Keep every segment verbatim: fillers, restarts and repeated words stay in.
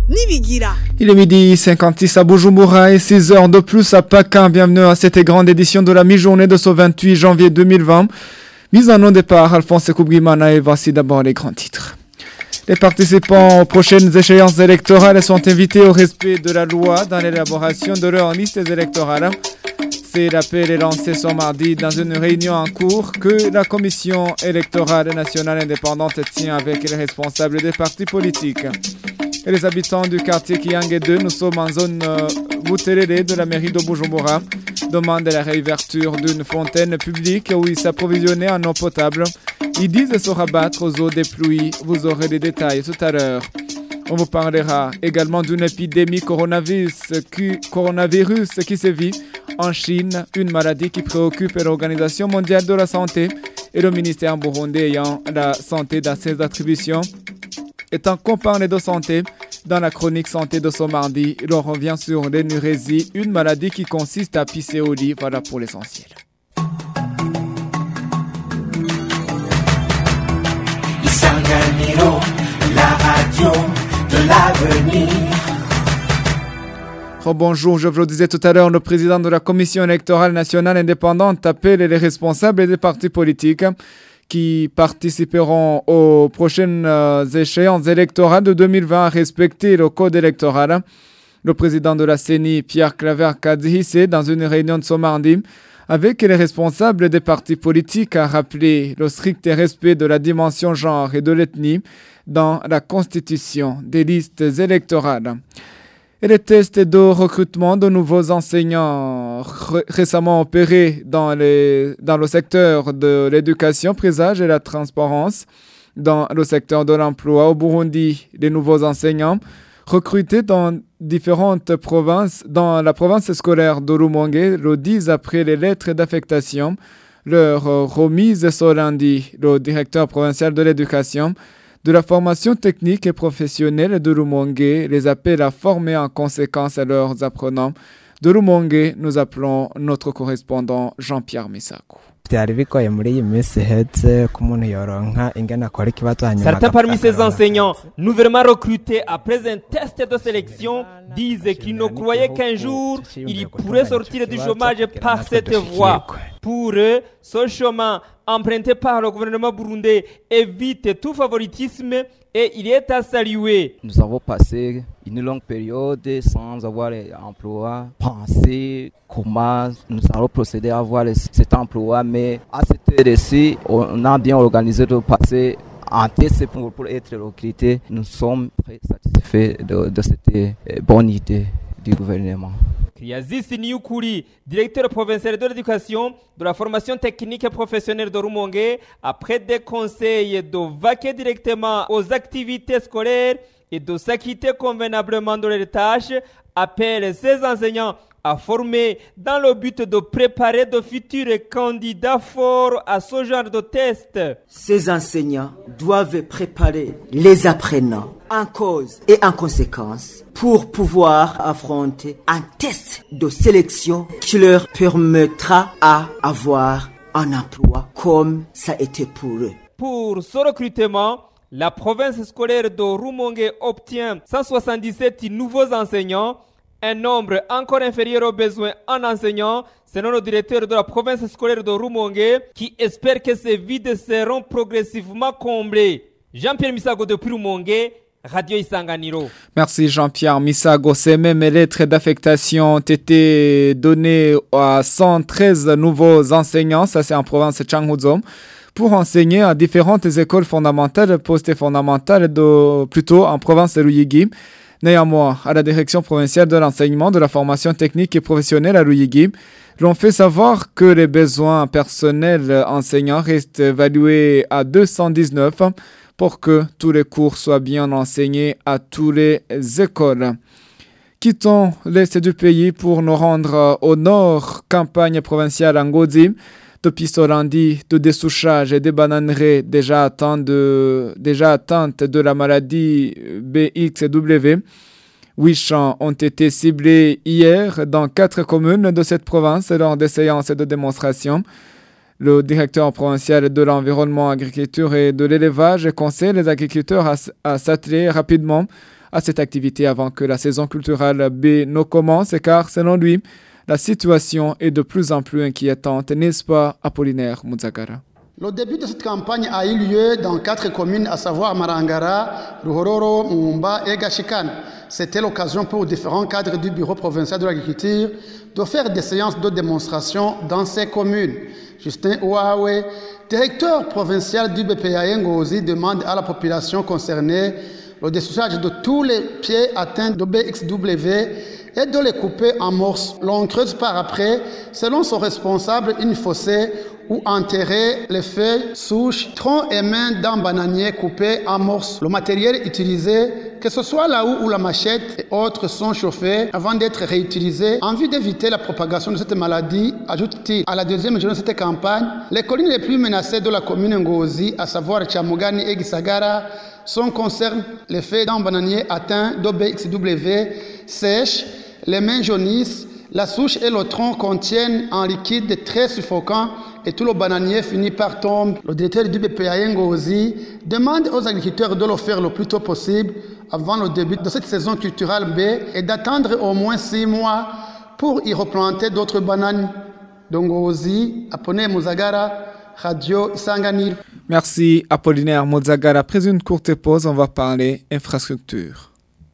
Nibigira. Il est midi cinquante-six à Bujumbura et six heures de plus à Paquin. Bienvenue à cette grande édition de la mi-journée de ce vingt-huit janvier deux mille vingt. Mise en au départ, Alphonse Koubguimana, et voici d'abord les grands titres. Les participants aux prochaines échéances électorales sont invités au respect de la loi dans l'élaboration de leurs listes électorales. C'est l'appel est lancé ce mardi dans une réunion en cours que la Commission électorale nationale indépendante tient avec les responsables des partis politiques. Et les habitants du quartier Kiangé deux, nous sommes en zone euh, Boutelele de la mairie de Bujumbura, demandent la réouverture d'une fontaine publique où ils s'approvisionnaient en eau potable. Ils disent se rabattre aux eaux des pluies. Vous aurez les détails tout à l'heure. On vous parlera également d'une épidémie coronavirus qui, coronavirus qui sévit en Chine, une maladie qui préoccupe l'Organisation mondiale de la santé et le ministère burundais ayant la santé dans ses attributions. Étant qu'on parle de santé, dans la chronique santé de ce mardi, l'on revient sur l'énurésie, une maladie qui consiste à pisser au lit. Voilà pour l'essentiel. Isanganiro, la radio de l'avenir. Bonjour, je vous le disais tout à l'heure, le président de la Commission électorale nationale indépendante appelle les responsables des partis politiques qui participeront aux prochaines euh, échéances électorales de deux mille vingt à respecter le code électoral. Le président de la C E N I, Pierre Claver Kadzihise, dans une réunion de ce mardi, avec les responsables des partis politiques, a rappelé le strict respect de la dimension genre et de l'ethnie dans la constitution des listes électorales. Et les tests de recrutement de nouveaux enseignants ré- récemment opérés dans, les, dans le secteur de l'éducation présagent la transparence. Dans le secteur de l'emploi au Burundi, les nouveaux enseignants recrutés dans différentes provinces, dans la province scolaire de Rumonge, le disent après les lettres d'affectation. Leur remise ce lundi, le directeur provincial de l'éducation, de la formation technique et professionnelle de Rumonge les appelle à former en conséquence à leurs apprenants. De Rumonge, nous appelons notre correspondant Jean-Pierre Misako. Certains parmi ces enseignants, nouvellement recrutés après un test de sélection, disent qu'ils ne croyaient qu'un jour, ils pourraient sortir du chômage par cette voie. Pour eux, ce chemin emprunté par le gouvernement burundais évite tout favoritisme et il est à saluer. Nous avons passé une longue période sans avoir emploi, penser comment nous allons procéder à avoir cet emploi, mais à cette heure-ci, on a bien organisé de passer en test pour, pour être recruté. Nous sommes très satisfaits de, de cette bonne idée du gouvernement. Yazis Niukuri, directeur provincial de l'éducation, de la formation technique et professionnelle de Rumonge, après des conseils de vaquer directement aux activités scolaires et de s'acquitter convenablement de leurs tâches, appelle ses enseignants à former dans le but de préparer de futurs candidats forts à ce genre de test. Ces enseignants doivent préparer les apprenants en cause et en conséquence pour pouvoir affronter un test de sélection qui leur permettra à avoir un emploi comme ça a été pour eux. Pour ce recrutement, la province scolaire de Rumonge obtient cent soixante-dix-sept nouveaux enseignants, un nombre encore inférieur aux besoins en enseignants, selon le directeur de la province scolaire de Rumonge, qui espère que ces vides seront progressivement comblés. Jean-Pierre Misago de Rumonge, Radio Isanganiro. Merci Jean-Pierre Misago. Ces mêmes lettres d'affectation ont été données à cent treize nouveaux enseignants, ça c'est en province de Changuzo, pour enseigner à différentes écoles fondamentales, postes fondamentales, de, plutôt en province de Ruyigi. Néanmoins, à la direction provinciale de l'enseignement, de la formation technique et professionnelle à Ruyigi, l'on fait savoir que les besoins personnels enseignants restent évalués à deux cent dix-neuf pour que tous les cours soient bien enseignés à toutes les écoles. Quittons l'est du pays pour nous rendre au nord, campagne provinciale en Ngodi. Depuis ce lundi, de dessouchage et des bananeries déjà atteintes de, déjà atteintes de la maladie B X W. Huit champs ont été ciblés hier dans quatre communes de cette province lors des séances de démonstration. Le directeur provincial de l'environnement, agriculture et de l'élevage conseille les agriculteurs à, à s'atteler rapidement à cette activité avant que la saison culturelle B ne commence, car selon lui, la situation est de plus en plus inquiétante, n'est-ce pas, Apollinaire Muzagara? Le début de cette campagne a eu lieu dans quatre communes, à savoir Marangara, Ruhororo, Mumba et Gashikan. C'était l'occasion pour différents cadres du Bureau provincial de l'agriculture de faire des séances de démonstration dans ces communes. Justin Ouawe, directeur provincial du B P A Ngozi, demande à la population concernée le dessouchage de tous les pieds atteints de B X W et de les couper en morceaux. L'on creuse par après, selon son responsable, une fossée ou enterrer les feuilles, souches, troncs et mains d'un bananier coupés en morceaux. Le matériel utilisé, que ce soit la houe ou la machette et autres, sont chauffés avant d'être réutilisés en vue d'éviter la propagation de cette maladie, ajoute-t-il. À la deuxième journée de cette campagne, les collines les plus menacées de la commune Ngozi, à savoir Chamugani et Gisagara, sont concernées. Les feuilles d'un bananier atteint de B X W sèches, les mains jaunissent, la souche et le tronc contiennent un liquide très suffocant et tout le bananier finit par tomber. Le directeur du B P A Ngozi demande aux agriculteurs de le faire le plus tôt possible avant le début de cette saison culturelle B et d'attendre au moins six mois pour y replanter d'autres bananes. Ngozi, Apollinaire Muzagara, Radio Isanganiro. Merci Apollinaire Muzagara. Après une courte pause, on va parler infrastructure.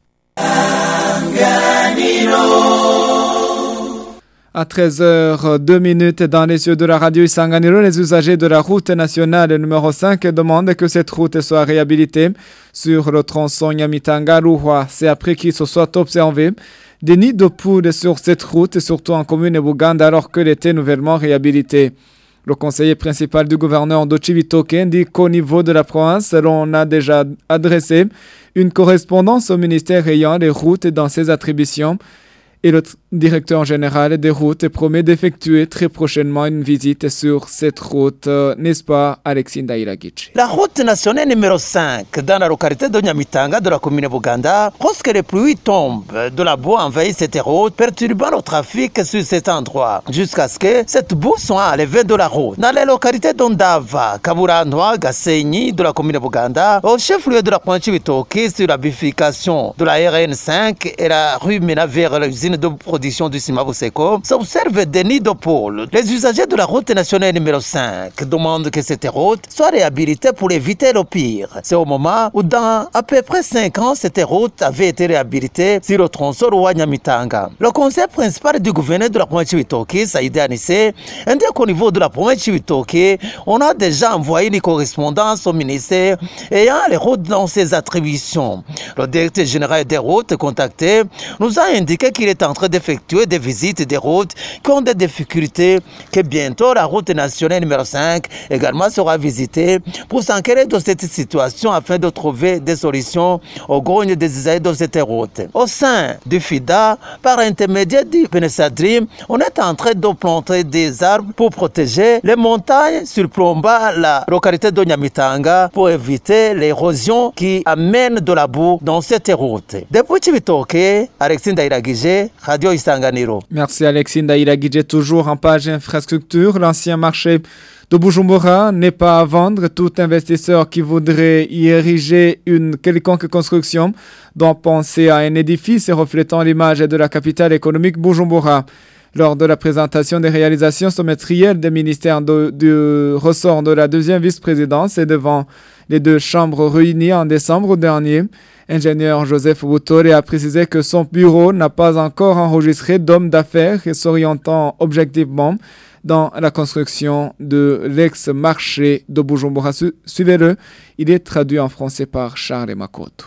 À treize heures deux dans les yeux de la radio Isanganiro, les usagers de la route nationale numéro cinq demandent que cette route soit réhabilitée sur le tronçon Nyamitanga-Ruhwa. C'est après qu'il se soit observé des nids de poules sur cette route, surtout en commune Buganda, alors qu'elle était nouvellement réhabilitée. Le conseiller principal du gouverneur de Cibitoke dit qu'au niveau de la province, l'on a déjà adressé une correspondance au ministère ayant les routes dans ses attributions. Et le directeur général des routes promet d'effectuer très prochainement une visite sur cette route, euh, n'est-ce pas, Alexis Ndaïlagic? La route nationale numéro cinq, dans la localité de Nyamitanga, de la commune Buganda, lorsque les pluies tombent, de la boue envahit cette route, perturbant le trafic sur cet endroit, jusqu'à ce que cette boue soit enlevée de la route. Dans les localités d'Ondava, Kaburandwa, Gasenyi, de la commune Buganda, au chef-lieu de la province Cibitoke, sur la bifurcation de la R N cinq et la rue mena vers l'usine de production du ciment Buseko, s'observent des nids de poules. Les usagers de la route nationale numéro cinq demandent que cette route soit réhabilitée pour éviter le pire. C'est au moment où dans à peu près cinq ans, cette route avait été réhabilitée sur le tronçon Roi-Nyamitanga. Le conseil principal du gouverneur de la province Cibitoke, Saïdé Anissé, indique qu'au niveau de la province Cibitoke, on a déjà envoyé une correspondance au ministère ayant les routes dans ses attributions. Le directeur général des routes contacté nous a indiqué qu'il est en train d'effectuer des visites des routes qui ont des difficultés, que bientôt la route nationale numéro cinq également sera visitée pour s'enquérir de cette situation afin de trouver des solutions aux grognes des usagers de cette route. Au sein du F I D A, par intermédiaire du Benesadrim, on est en train de planter des arbres pour protéger les montagnes surplombant la localité de Nyamitanga pour éviter l'érosion qui amène de la boue dans cette route. Depuis Cibitoke, Alexis Ndaïragije, Radio Isanganiro. Merci Alexis Ndaïragije. Toujours en page infrastructure, l'ancien marché de Bujumbura n'est pas à vendre. Tout investisseur qui voudrait y ériger une quelconque construction doit penser à un édifice reflétant l'image de la capitale économique Bujumbura. Lors de la présentation des réalisations semestrielles des ministères de, du ressort de la deuxième vice-présidence et devant les deux chambres réunies en décembre dernier, ingénieur Joseph Boutore a précisé que son bureau n'a pas encore enregistré d'hommes d'affaires et s'orientant objectivement dans la construction de l'ex-marché de Bujumbura. Su- Suivez-le, il est traduit en français par Charles Makoto.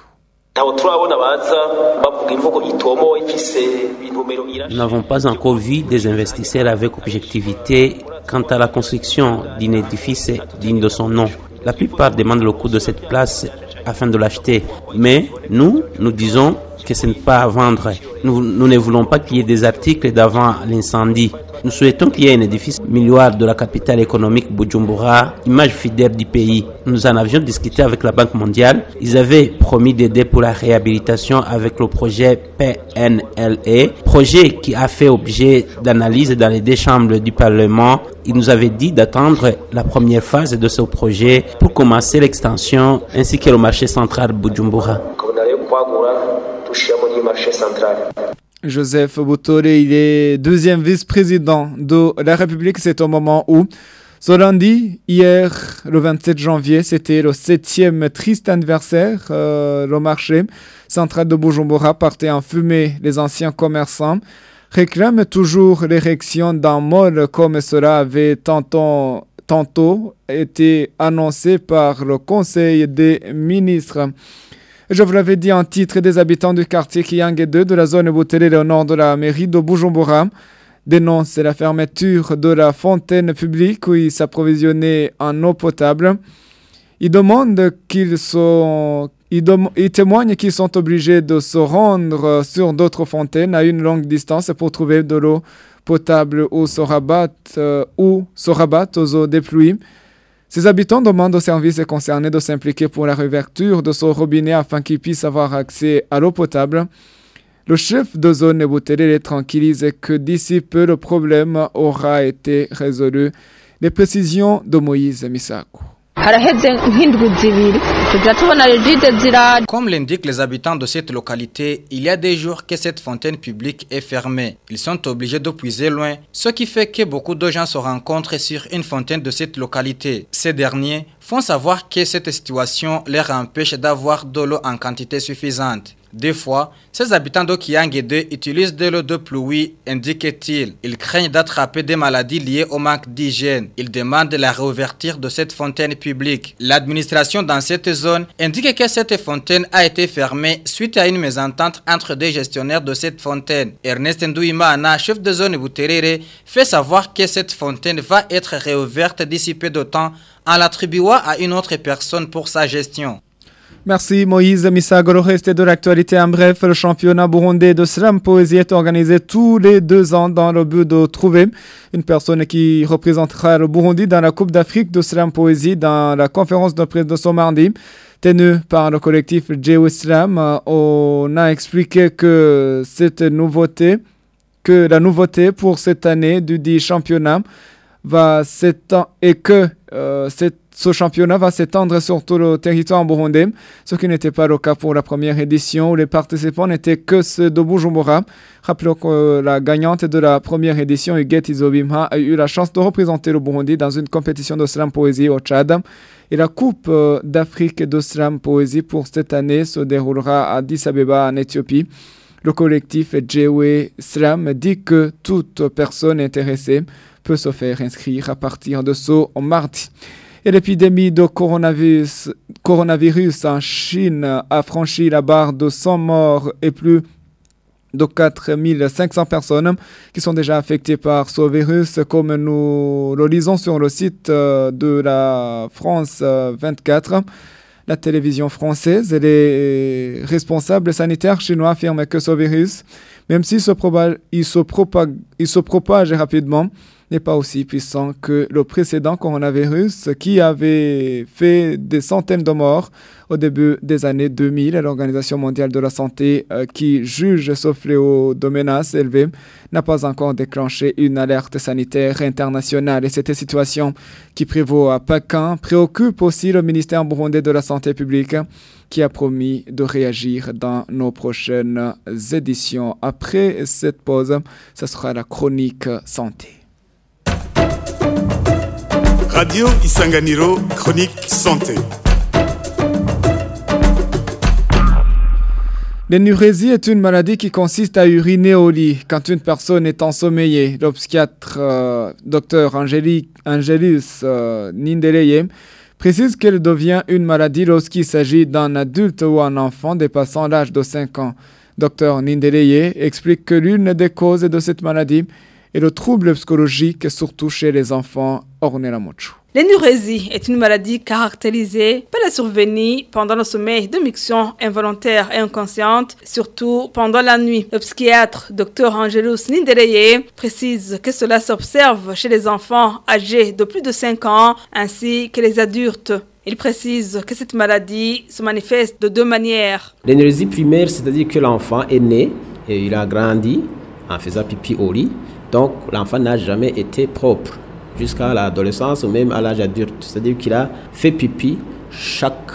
Nous n'avons pas encore vu des investisseurs avec objectivité quant à la construction d'un édifice digne de son nom. La plupart demandent le coût de cette place afin de l'acheter. Mais nous, nous disons que ce n'est pas à vendre. Nous, nous ne voulons pas qu'il y ait des articles d'avant l'incendie. Nous souhaitons qu'il y ait un édifice milliard de la capitale économique Bujumbura, image fidèle du pays. Nous en avions discuté avec la Banque mondiale. Ils avaient promis d'aider pour la réhabilitation avec le projet P N L E, projet qui a fait objet d'analyse dans les deux chambres du Parlement. Ils nous avaient dit d'attendre la première phase de ce projet pour commencer l'extension ainsi que le marché central Bujumbura. Joseph Boutore, il est deuxième vice-président de la République. C'est au moment où, ce lundi, hier, le vingt-sept janvier, c'était le septième triste anniversaire. Euh, le marché central de Bujumbura partait en fumée. Les anciens commerçants réclament toujours l'érection d'un mall comme cela avait tantôt, tantôt été annoncé par le Conseil des ministres. Je vous l'avais dit en titre, des habitants du quartier Kiyange deux de la zone Buterere au nord de la mairie de Bujumbura dénoncent la fermeture de la fontaine publique où ils s'approvisionnaient en eau potable. Ils demandent qu'ils sont, ils, dem- ils témoignent qu'ils sont obligés de se rendre sur d'autres fontaines à une longue distance pour trouver de l'eau potable ou se rabattent, euh, ou se rabattent aux eaux des pluies. Ces habitants demandent aux services concernés de s'impliquer pour la réouverture de ce robinet afin qu'ils puissent avoir accès à l'eau potable. Le chef de zone Buterere tranquillise que d'ici peu le problème aura été résolu. Les précisions de Moïse Misako. Comme l'indiquent les habitants de cette localité, il y a des jours que cette fontaine publique est fermée. Ils sont obligés de puiser loin, ce qui fait que beaucoup de gens se rencontrent sur une fontaine de cette localité. Ces derniers font savoir que cette situation leur empêche d'avoir de l'eau en quantité suffisante. Des fois, ces habitants de Kiyange deux utilisent de l'eau de pluie, indique-t-il. Ils craignent d'attraper des maladies liées au manque d'hygiène. Ils demandent la réouverture de cette fontaine publique. L'administration dans cette zone indique que cette fontaine a été fermée suite à une mésentente entre des gestionnaires de cette fontaine. Ernest Ndouimana, chef de zone Buterere, fait savoir que cette fontaine va être réouverte d'ici peu de temps en l'attribuant à une autre personne pour sa gestion. Merci Moïse Misago. Le reste de l'actualité en bref, le championnat burundais de slam poésie est organisé tous les deux ans dans le but de trouver une personne qui représentera le Burundi dans la Coupe d'Afrique de slam poésie dans la conférence de presse de ce mardi. Tenue par le collectif J-W Slam, on a expliqué que cette nouveauté, que la nouveauté pour cette année du dit championnat va s'étendre et que euh, cette Ce championnat va s'étendre sur tout le territoire burundais, ce qui n'était pas le cas pour la première édition où les participants n'étaient que ceux de Bujumbura. Rappelons que la gagnante de la première édition, Huguette Izobimha, a eu la chance de représenter le Burundi dans une compétition de slam poésie au Tchad. Et la Coupe d'Afrique de slam poésie pour cette année se déroulera à Addis Abeba en Éthiopie. Le collectif J-W Slam dit que toute personne intéressée peut se faire inscrire à partir de ce mardi. Et l'épidémie de coronavirus, coronavirus en Chine a franchi la barre de cent morts et plus de quatre mille cinq cents personnes qui sont déjà affectées par ce virus, comme nous le lisons sur le site de la France vingt-quatre. La télévision française et les responsables sanitaires chinois affirment que ce virus, même s'il se propage, il se propage, il se propage rapidement, n'est pas aussi puissant que le précédent coronavirus qui avait fait des centaines de morts au début des années deux mille. L'Organisation mondiale de la santé, euh, qui juge ce fléau de menace élevée, n'a pas encore déclenché une alerte sanitaire internationale. Et cette situation qui prévaut à Pékin préoccupe aussi le ministère burundais de la Santé publique, qui a promis de réagir dans nos prochaines éditions. Après cette pause, ce sera la chronique santé. Radio Isanganiro, chronique santé. L'énurésie est une maladie qui consiste à uriner au lit quand une personne est ensommeillée. Le psychiatre euh, Dr Angélique, Angélus euh, Nindeleye précise qu'elle devient une maladie lorsqu'il s'agit d'un adulte ou un enfant dépassant l'âge de cinq ans. Dr Nindeleye explique que l'une des causes de cette maladie est le trouble psychologique, surtout chez les enfants. Ornella Mochou. L'énurésie est une maladie caractérisée par la survenue pendant le sommeil de miction involontaire et inconsciente, surtout pendant la nuit. Le psychiatre Dr Angélus Nindeleye précise que cela s'observe chez les enfants âgés de plus de cinq ans ainsi que les adultes. Il précise que cette maladie se manifeste de deux manières. L'énurésie primaire, c'est-à-dire que l'enfant est né et il a grandi en faisant pipi au lit, donc l'enfant n'a jamais été propre jusqu'à l'adolescence ou même à l'âge adulte. C'est-à-dire qu'il a fait pipi chaque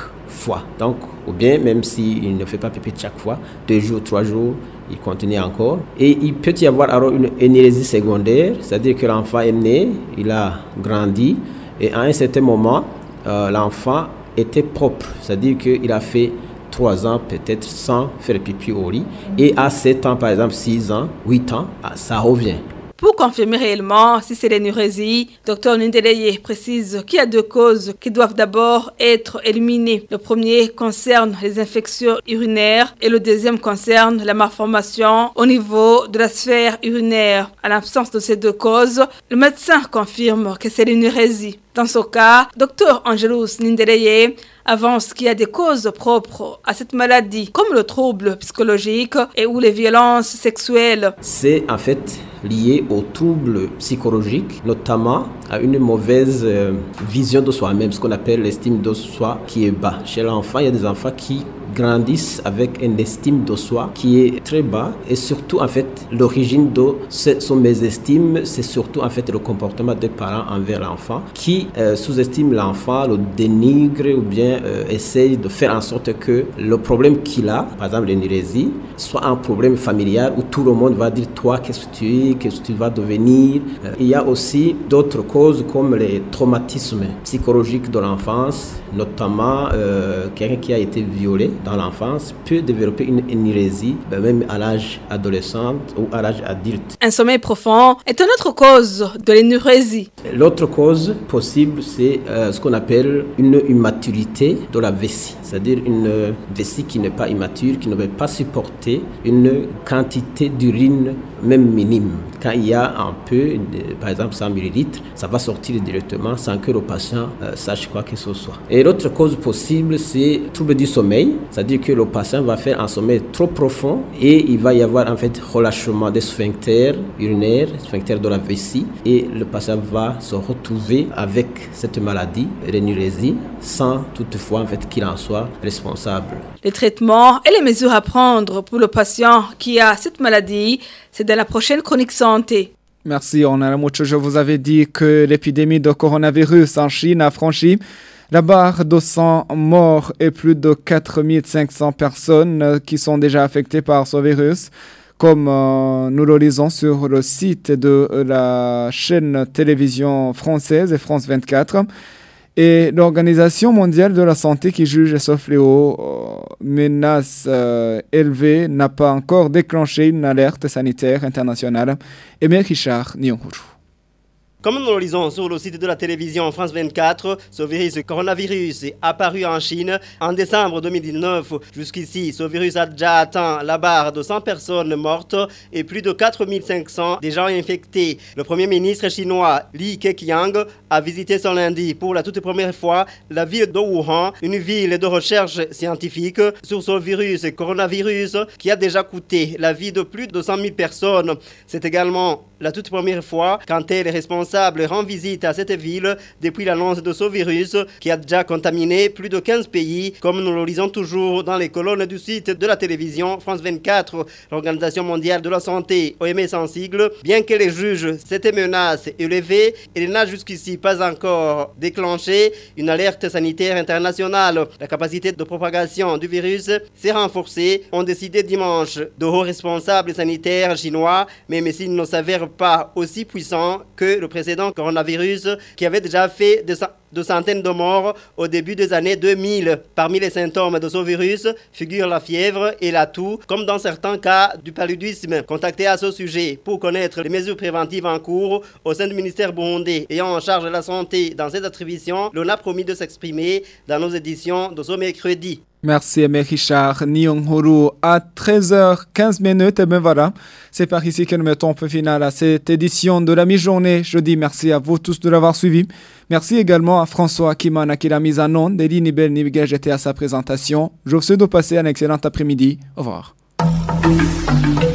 fois. Donc, ou bien, même s'il ne fait pas pipi chaque fois, deux jours, trois jours, il continue encore. Et il peut y avoir alors une énérésie secondaire, c'est-à-dire que l'enfant est né, il a grandi, et à un certain moment, euh, l'enfant était propre, c'est-à-dire qu'il a fait trois ans peut-être sans faire pipi au lit, et à sept ans, par exemple, six ans, huit ans, ça revient. Pour confirmer réellement si c'est l'énurésie, Dr Nindeleye précise qu'il y a deux causes qui doivent d'abord être éliminées. Le premier concerne les infections urinaires et le deuxième concerne la malformation au niveau de la sphère urinaire. À l'absence de ces deux causes, le médecin confirme que c'est l'énurésie. Dans ce cas, Dr Angelus Nindeleye avance qu'il y a des causes propres à cette maladie, comme le trouble psychologique et ou les violences sexuelles. C'est en fait lié aux troubles psychologiques, notamment à une mauvaise euh, vision de soi-même, ce qu'on appelle l'estime de soi qui est bas. Chez l'enfant, il y a des enfants qui grandissent avec une estime de soi qui est très bas, et surtout en fait l'origine de son mésestime, c'est surtout en fait le comportement des parents envers l'enfant qui euh, sous-estime l'enfant, le dénigre ou bien euh, essaye de faire en sorte que le problème qu'il a, par exemple l'énurésie, soit un problème familial où tout le monde va dire toi qu'est-ce que tu es, qu'est-ce que tu vas devenir. Euh, il y a aussi d'autres causes comme les traumatismes psychologiques de l'enfance, notamment euh, quelqu'un qui a été violé dans l'enfance peut développer une énurésie, même à l'âge adolescent ou à l'âge adulte. Un sommeil profond est une autre cause de l'énurésie. L'autre cause possible, c'est euh, ce qu'on appelle une immaturité de la vessie, c'est-à-dire une vessie qui n'est pas immature, qui ne peut pas supporter une quantité d'urine même minime. Quand il y a un peu, de, par exemple cent millilitres, ça va sortir directement sans que le patient euh, sache quoi que ce soit. Et l'autre cause possible, c'est trouble du sommeil, c'est-à-dire que le patient va faire un sommeil trop profond et il va y avoir en fait relâchement des sphincters urinaires, sphincters de la vessie, et le patient va se retrouver avec cette maladie, l'énurésie, sans toutefois en fait qu'il en soit responsable. Les traitements et les mesures à prendre pour le patient qui a cette maladie, c'est dans la prochaine chronique santé. Merci, on a mucho. Je vous avais dit que l'épidémie de coronavirus en Chine a franchi la barre de cent morts et plus de quatre mille cinq cents personnes qui sont déjà affectées par ce virus, comme euh, nous le lisons sur le site de la chaîne télévision française et France vingt-quatre. Et l'Organisation mondiale de la santé qui juge ce fléau euh, menace euh, élevée n'a pas encore déclenché une alerte sanitaire internationale. Aimé Richard Nyonguru. Comme nous le lisons sur le site de la télévision France vingt-quatre, ce virus coronavirus est apparu en Chine en décembre deux mille dix-neuf. Jusqu'ici, ce virus a déjà atteint la barre de cent personnes mortes et plus de quatre mille cinq cents des gens infectés. Le premier ministre chinois Li Keqiang a visité ce lundi pour la toute première fois la ville de Wuhan, une ville de recherche scientifique sur ce virus coronavirus qui a déjà coûté la vie de plus de cent mille personnes. C'est également la toute première fois quand elle est responsable rend visite à cette ville depuis l'annonce de ce virus qui a déjà contaminé plus de quinze pays, comme nous le lisons toujours dans les colonnes du site de la télévision France vingt-quatre. L'Organisation mondiale de la santé, O M S en sigle, bien qu'elle les juge cette menace élevée, elle n'a jusqu'ici pas encore déclenché une alerte sanitaire internationale. La capacité de propagation du virus s'est renforcée, ont décidé dimanche de hauts responsables sanitaires chinois, même s'ils ne s'avèrent pas aussi puissants que le précédent coronavirus qui avait déjà fait de, de centaines de morts au début des années deux mille. Parmi les symptômes de ce virus figurent la fièvre et la toux, comme dans certains cas du paludisme. Contacté à ce sujet pour connaître les mesures préventives en cours au sein du ministère burundais ayant en charge la santé dans ses attributions, l'on a promis de s'exprimer dans nos éditions de ce mercredi. Merci Aimé Richard Nyonguru à treize heures quinze minutes. Et bien voilà, c'est par ici que nous mettons un peu final à cette édition de la mi-journée. Je dis merci à vous tous de l'avoir suivi. Merci également à François Akimana qui l'a mise en onde. Delis Nibel Nibigage était à sa présentation. Je vous souhaite de passer un excellent après-midi. Au revoir.